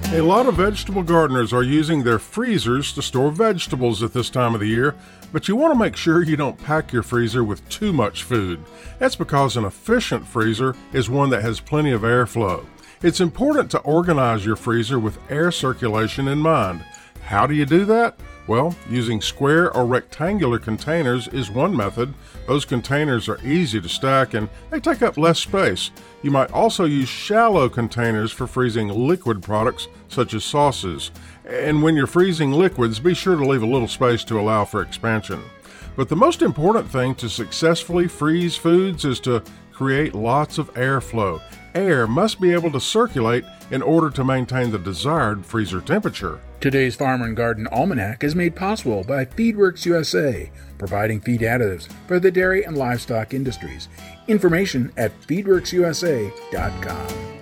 A lot of vegetable gardeners are using their freezers to store vegetables at this time of the year, but you want to make sure you don't pack your freezer with too much food. That's because an efficient freezer is one that has plenty of airflow. It's important to organize your freezer with air circulation in mind. How do you do that? Well, using square or rectangular containers is one method. Those containers are easy to stack and they take up less space. You might also use shallow containers for freezing liquid products such as sauces. And when you're freezing liquids, be sure to leave a little space to allow for expansion. But the most important thing to successfully freeze foods is to create lots of airflow. Air must be able to circulate in order to maintain the desired freezer temperature. Today's Farm and Garden Almanac is made possible by Feedworks USA, providing feed additives for the dairy and livestock industries. Information at feedworksusa.com.